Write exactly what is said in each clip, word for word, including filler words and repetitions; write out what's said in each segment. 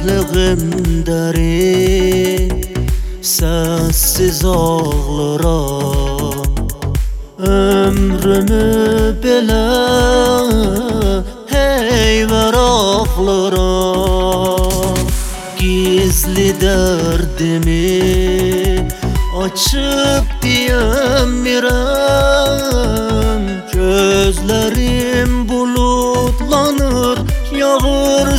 Dertliğim derin, sessiz ağlarım. Ömrümü belə heyver ağlarım. Gizli derdimi açıp diyemirəm. Gözlerim bulutlanır, yağır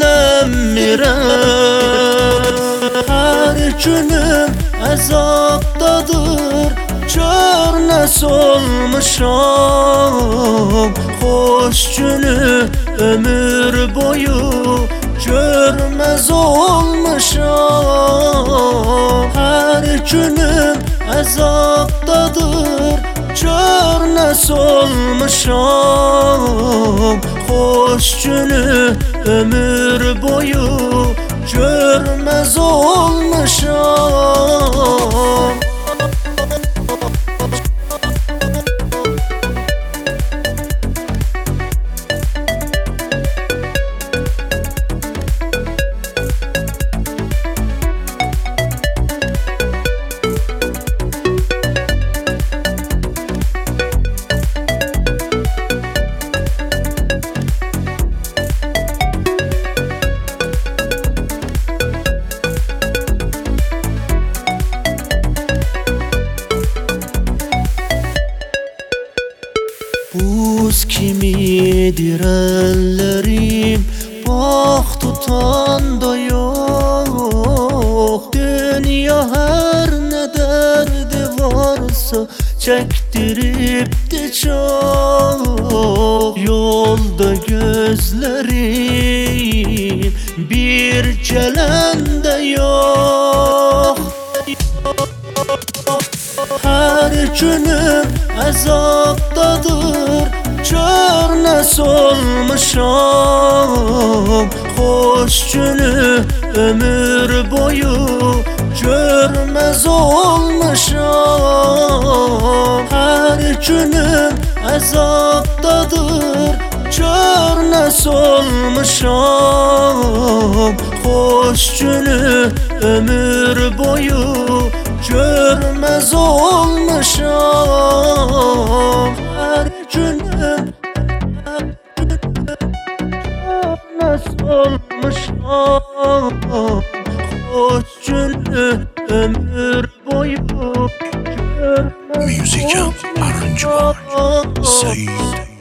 silemirəm. Her günüm əzabdadır, kör nəs olmuşam. Xoş günü ömür boyu görmez olmuşam. Her günüm əzabdadır, kör nəs olmuşam. Xoş günü ömür boyu görmez olmuşam. Buz kimidir ellerim, bak tutan da yok. Dünya her ne derdi varsa çektirip de çok. Yolda gözlerim bir gelen de yok. Her günüm əzabdadır, kör nəs olmuşam. Xoş günü ömür boyu görmez olmuşam. Her günüm əzabdadır, kör nəs olmuşam. Xoş günü ömür boyu görmez olmuşam. Her günüm görmez olmuşam. Xoş günü ömür boyu görmez olmuşam. Musical arrangement, Said